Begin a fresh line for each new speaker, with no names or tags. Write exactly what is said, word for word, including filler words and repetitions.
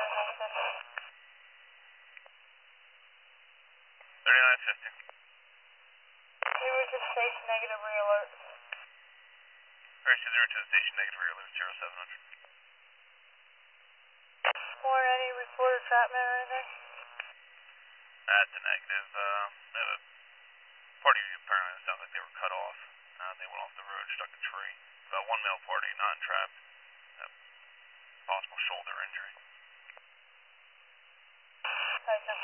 thirty-nine fifty.
Zero to the station, negative re-alert.
Alright, zero to the station, negative re-alert, zero seven hundred.
Or any reported entrapment or anything?
That's a negative. Uh, we have a party apparently sounds like they were cut off. Uh, they went off the road, struck a tree. About one male party, not entrapped. Uh, possible shoulder injury.
Right, no.